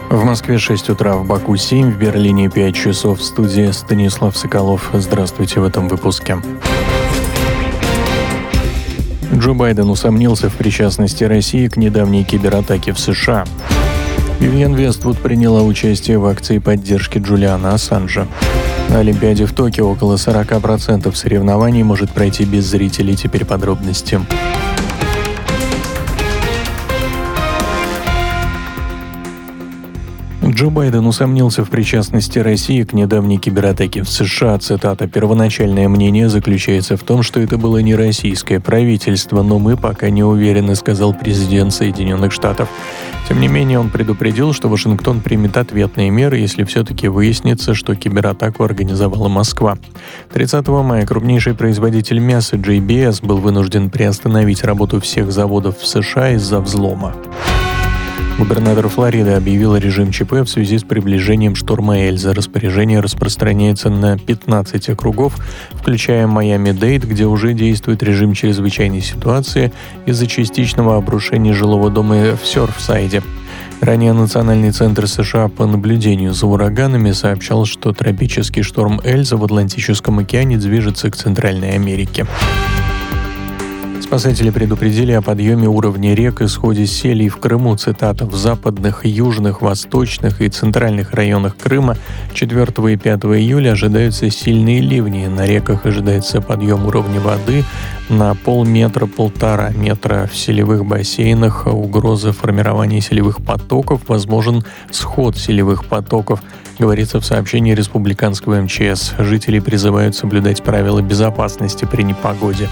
В Москве 6 утра, в Баку 7, в Берлине 5 часов. В студии Станислав Соколов. Здравствуйте в этом выпуске. Джо Байден усомнился в причастности России к недавней кибератаке в США. Вивьен Вествуд приняла участие в акции поддержки Джулиана Ассанжа. На Олимпиаде в Токио около 40% соревнований может пройти без зрителей. Теперь подробности. Джо Байден усомнился в причастности России к недавней кибератаке в США. Цитата: «Первоначальное мнение заключается в том, что это было не российское правительство, но мы пока не уверены», — сказал президент Соединенных Штатов. Тем не менее, он предупредил, что Вашингтон примет ответные меры, если все-таки выяснится, что кибератаку организовала Москва. 30 мая крупнейший производитель мяса JBS был вынужден приостановить работу всех заводов в США из-за взлома. Губернатор Флориды объявил режим ЧП в связи с приближением шторма Эльза. Распоряжение распространяется на 15 округов, включая Майами-Дейд, где уже действует режим чрезвычайной ситуации из-за частичного обрушения жилого дома в Сёрфсайде. Ранее Национальный центр США по наблюдению за ураганами сообщал, что тропический шторм Эльза в Атлантическом океане движется к Центральной Америке. Спасатели предупредили о подъеме уровня рек и сходе селей в Крыму. Цитата: «В западных, южных, восточных и центральных районах Крыма 4 и 5 июля ожидаются сильные ливни. На реках ожидается подъем уровня воды на полметра-1,5 метра. В селевых бассейнах угроза формирования селевых потоков, возможен сход селевых потоков», говорится в сообщении республиканского МЧС. Жители призывают соблюдать правила безопасности при непогоде.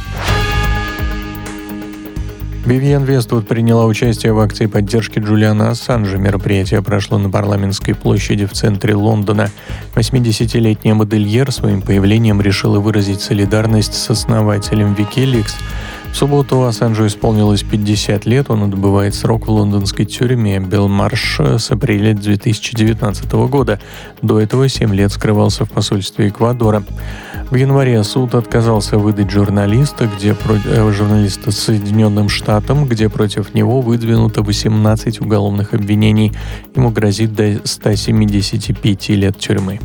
Вивьен Вествуд приняла участие в акции поддержки Джулиана Ассанжа. Мероприятие прошло на Парламентской площади в центре Лондона. 80-летняя модельер своим появлением решила выразить солидарность с основателем WikiLeaks. В субботу Ассанжу исполнилось 50 лет. Он отбывает срок в лондонской тюрьме Белмарш с апреля 2019 года. До этого 7 лет скрывался в посольстве Эквадора. В январе суд отказался выдать журналиста Соединенным Штатам, где против него выдвинуто 18 уголовных обвинений. Ему грозит до 175 лет тюрьмы.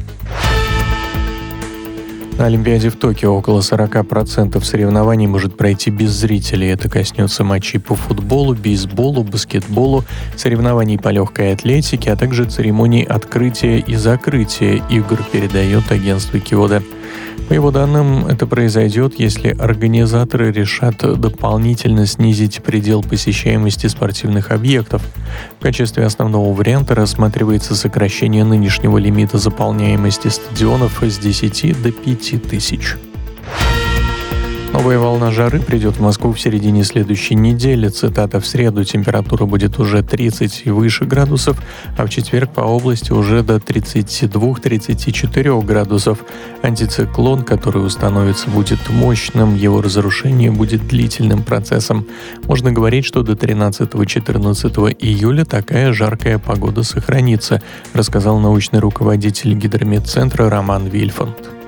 На Олимпиаде в Токио около 40% соревнований может пройти без зрителей. Это коснется матчей по футболу, бейсболу, баскетболу, соревнований по легкой атлетике, а также церемоний открытия и закрытия игр, передает агентство Киода. По его данным, это произойдет, если организаторы решат дополнительно снизить предел посещаемости спортивных объектов. В качестве основного варианта рассматривается сокращение нынешнего лимита заполняемости стадионов с 10 до 5 тысяч. Новая волна жары придет в Москву в середине следующей недели. Цитата: «В среду температура будет уже 30 и выше градусов, а в четверг по области уже до 32-34 градусов. Антициклон, который установится, будет мощным, его разрушение будет длительным процессом. Можно говорить, что до 13-14 июля такая жаркая погода сохранится», рассказал научный руководитель Гидрометцентра Роман Вильфанд.